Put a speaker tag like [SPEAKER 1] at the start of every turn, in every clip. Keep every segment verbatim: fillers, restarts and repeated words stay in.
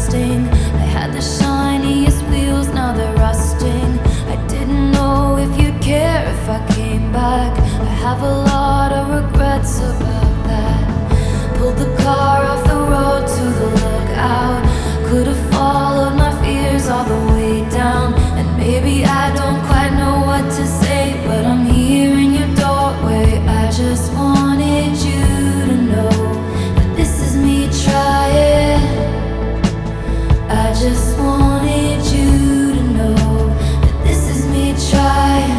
[SPEAKER 1] trusting. I had the shiniest wheels, now they're rusting. I didn't know if you'd care if I came back. I have a lot of regrets about that. Pulled the car off the road to the lookout. Could have followed my fears all the way down. And maybe I don't quite know what to say, but I'm here in your doorway. I just wanted you to know that this is me trying. I just wanted you to know that this is me trying.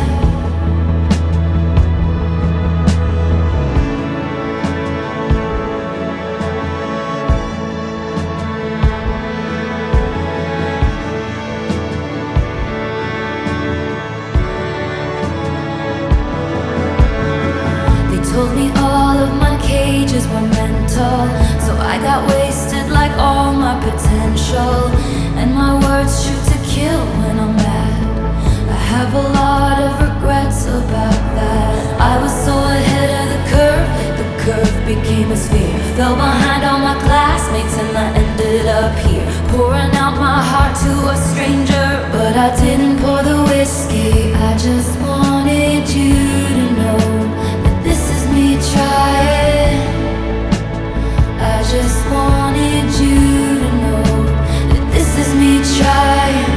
[SPEAKER 1] Told me all of my cages were mental, so I got wasted like all my potential. And my words shoot to kill when I'm mad. I have a lot of regrets about that. I was so ahead of the curve, the curve became a sphere. Fell behind all my classmates and I ended up here, pouring out my heart to a stranger. But I didn't pour the whiskey, I just wanted you to know this is me trying. I just wanted you to know that this is me trying.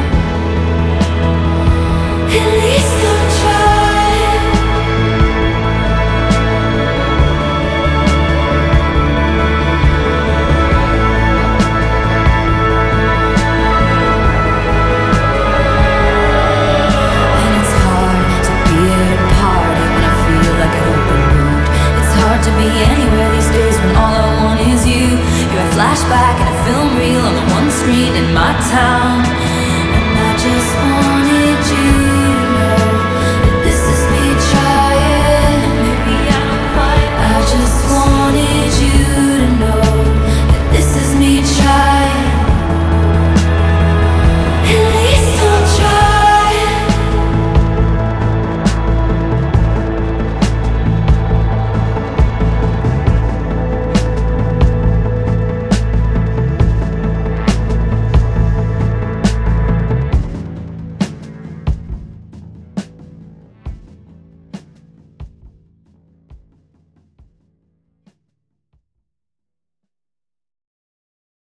[SPEAKER 1] At least I'm trying. And it's hard to be at a party when I feel like an open wound. It's hard to be anywhere these days when all I want is you. You're a flashback and a film reel on the one screen in my town. And I just want